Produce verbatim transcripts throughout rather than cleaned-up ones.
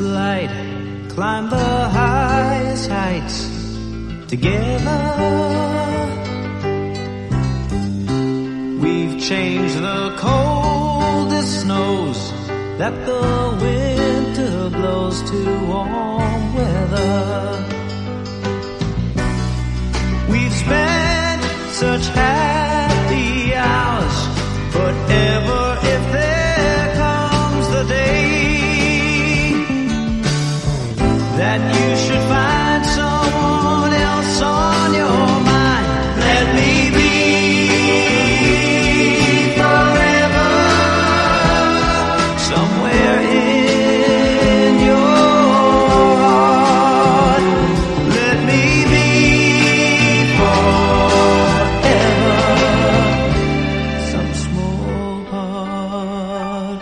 light, climb the highest heights together. We've changed the coldest snows that the winter blows to warm weather. We've spent such happy hours, but ever if there comes the day that you should find someone else on your mind, let me be forever somewhere in your heart. Let me be forever some small part.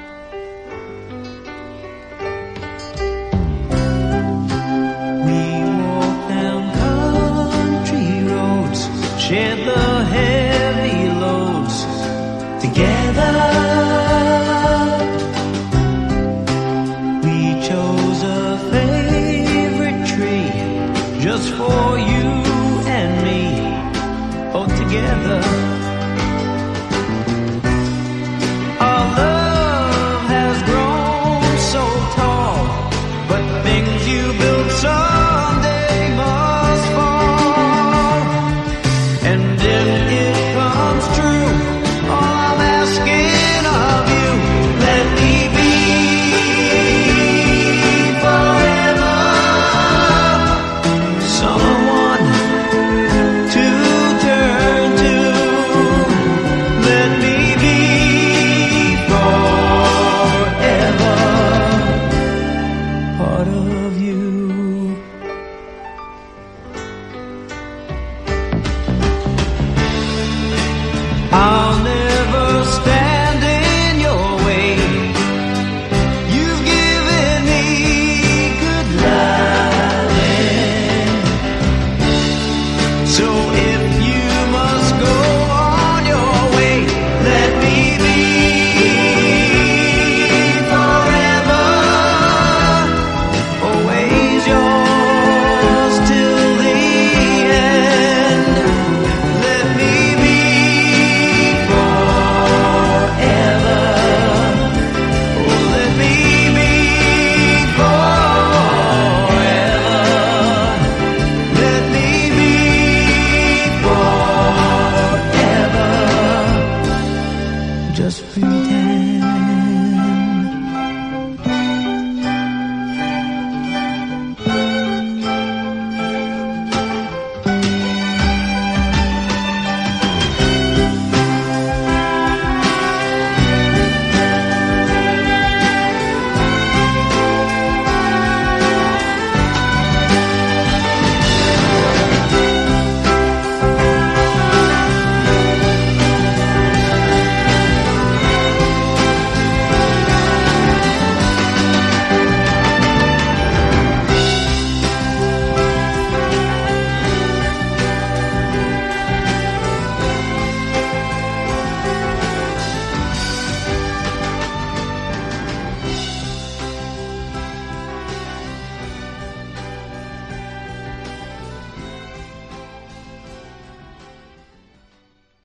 We walk down country roads, shared the heavy loads together. We chose a favorite tree just for you and me, oh together.